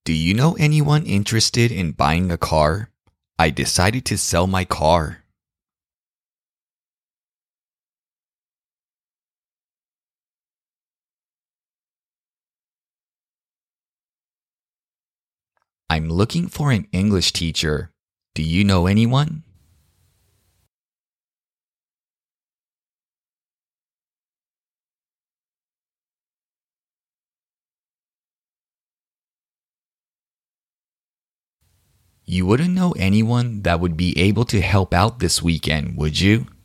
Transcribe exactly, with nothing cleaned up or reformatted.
Do you know anyone interested in buying a car? I decided to sell my car. I'm looking for an English teacher. Do you know anyone? You wouldn't know anyone that would be able to help out this weekend, would you?